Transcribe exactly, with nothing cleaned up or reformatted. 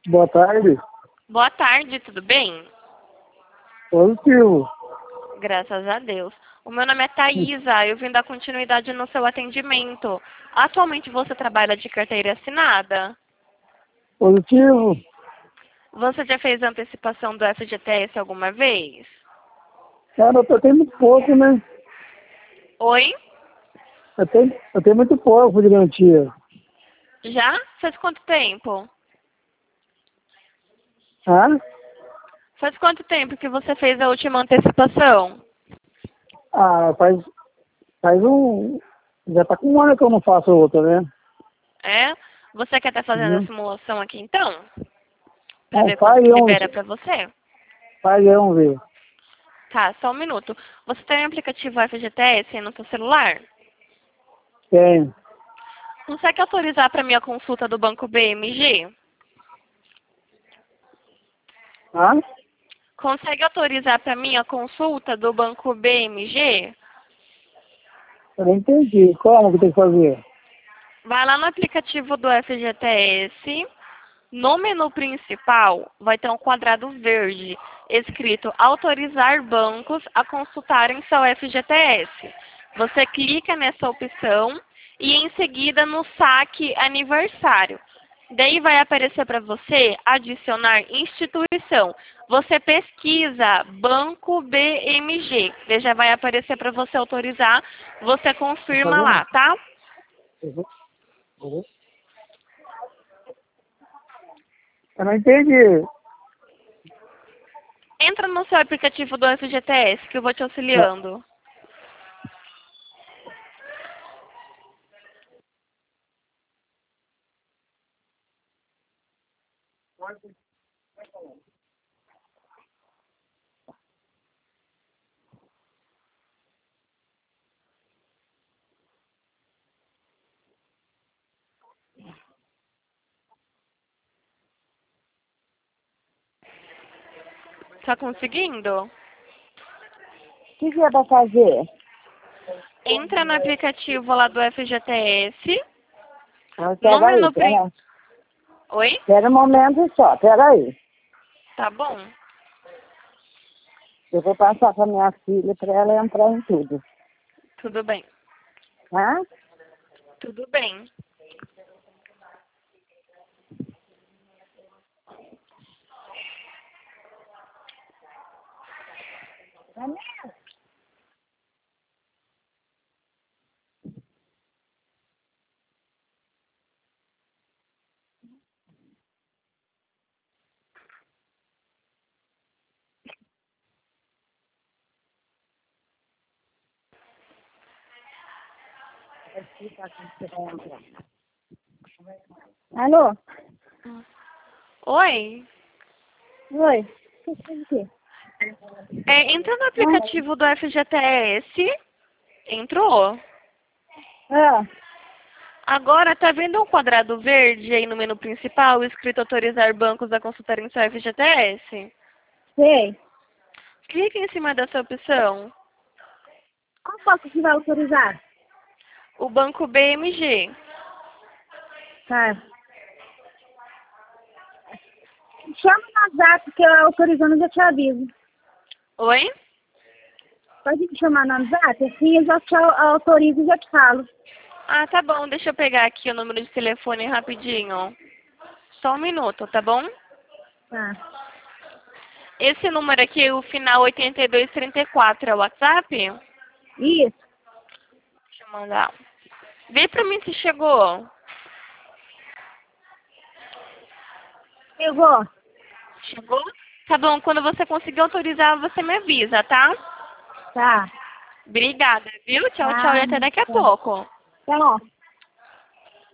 Boa tarde. Boa tarde, tudo bem? Positivo. Graças a Deus. O meu nome é Thaisa, eu vim dar continuidade no seu atendimento. Atualmente você trabalha de carteira assinada? Positivo. Você já fez antecipação do F G T S alguma vez? Cara, eu tenho muito pouco, né? Oi? Eu tenho, eu tenho muito pouco de garantia. Já? Faz quanto tempo? Ah? Faz quanto tempo que você fez a última antecipação? Ah, faz, faz um... Já tá com um ano que eu não faço outra, né? É? Você quer estar fazendo a Uhum. simulação aqui então? Pra Não, ver quanto faz, que vamos, libera pra você? faz, vamos ver. Tá, só um minuto. Você tem o aplicativo F G T S no seu celular? Tem. Consegue autorizar para mim a consulta do Banco B M G? Ah? Consegue autorizar para mim a consulta do Banco B M G? Eu não entendi. Como que tem que fazer? Vai lá no aplicativo do F G T S. No menu principal vai ter um quadrado verde escrito autorizar bancos a consultarem seu F G T S. Você clica nessa opção e em seguida no saque aniversário. Daí vai aparecer para você adicionar instituição. Você pesquisa Banco B M G. Daí já vai aparecer para você autorizar. Você Tá confirma fazendo? lá, tá? Uhum. Uhum. Eu não entendi. Entra no seu aplicativo do F G T S que eu vou te Tá. auxiliando. Tá conseguindo? O que, que é pra fazer? Entra no aplicativo lá do F G T S. Ah, No pera aí, menu prin... pera, Oi? pera um momento só, pera aí. Tá bom. Eu vou passar pra minha filha pra ela entrar em tudo, Tudo bem. tá? Tudo bem. Alô? Oi? Oi? O que que é? É, entra no aplicativo do F G T S. Entrou. Ah, Agora, tá vendo um quadrado verde aí no menu principal, escrito autorizar bancos a consultarem seu F G T S? sei. Clique em cima dessa opção. Qual foto que vai autorizar? O Banco B M G. Tá. Chama no WhatsApp que eu autorizando já te aviso. Oi? Pode me chamar no WhatsApp? Assim eu já te au- autorizo e já te falo. Ah, tá bom. Deixa eu pegar aqui o número de telefone rapidinho. Só um minuto, tá bom? Tá. Esse número aqui, o final oitenta e dois trinta e quatro, é o WhatsApp? Isso. Deixa eu mandar. Vê pra mim se chegou. Pegou? Chegou? Tá bom, quando você conseguir autorizar, você me avisa, tá? Tá. Obrigada, viu? Tchau, tchau e Ah, até daqui a tá. pouco. Tá bom.